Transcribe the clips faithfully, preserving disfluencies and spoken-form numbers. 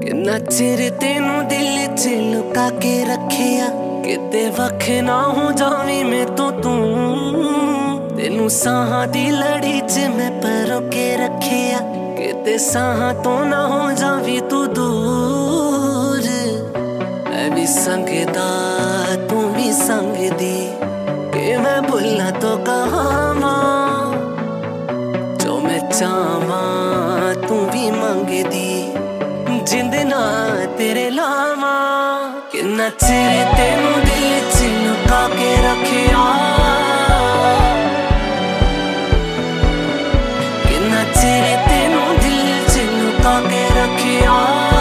किन्ना चिर तेनू दिल च लुका के रखिया, किते वख ना हो जावी मैं तो तू। तेनू साहां दी लड़ी च मैं परो के रखिया, किते साहां तो ना हो जावी तू दूर। मैं भी संगदा तू भी संगदी, के मैं भुलना तो कहां जो मैं चाहवा तू भी मंगदी। जिंद ना तेरे लावा, किन्ना चिर तेनू दिल च लुका के रखिया, किन्ना चिर तेनू दिल च लुका के रखिया।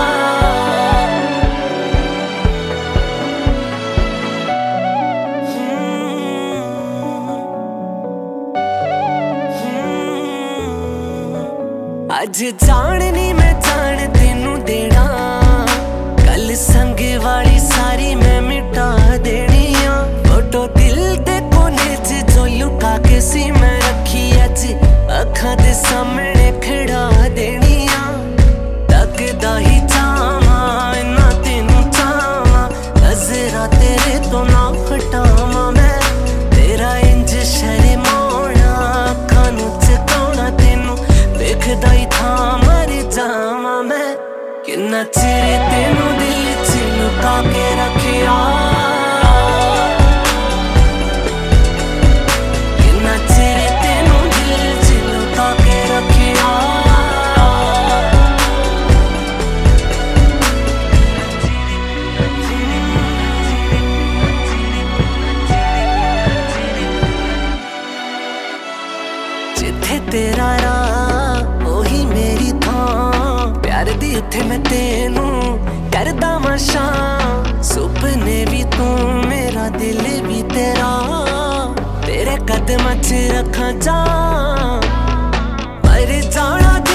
अज जाननी मैं जान तेनू देना, कल संग वाली सारी मैं मिटा देनिया। फोटो दिल दे कोने च जो लुका के सी मैं रखी, अज अखां दे सामने खड़ा देनिया। तकदा ही चाहवा ना तेनू चाहवा, नजरा तेरे तो ना हटावा मैं। तेरा इंज शर्माना अखां नू चकाउणा, तेनू देखदा ही था मर जावा मैं। किन्ना चिर तेनू दिल च लुका के रखिया, किन्ना चिर तेनू दिल च लुका के रखिया। जिथे तेरा राह ओही मेरी थां, प्यार दी उथे मैं तेनू करदा मशा। सुपने भी तू मेरा दिल भी तेरा, तेरे कदमां च रखां जा मर जाना।